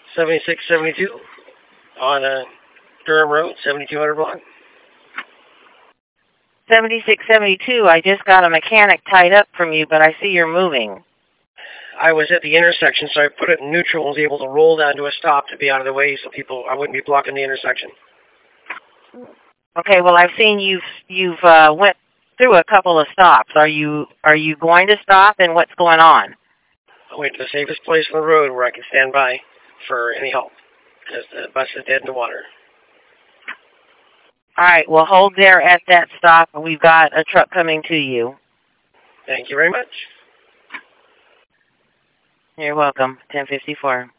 7672 on Durham Road, 7200 block. 7672, I just got a mechanic tied up from you, but I see you're moving. I was at the intersection, so I put it in neutral and was able to roll down to a stop to be out of the way so I wouldn't be blocking the intersection. Okay, well, I've seen you've went through a couple of stops. Are you going to stop, and what's going on? I went to the safest place on the road where I can stand by for any help, because the bus is dead in the water. All right, well, hold there at that stop. We've got a truck coming to you. Thank you very much. You're welcome. 1054.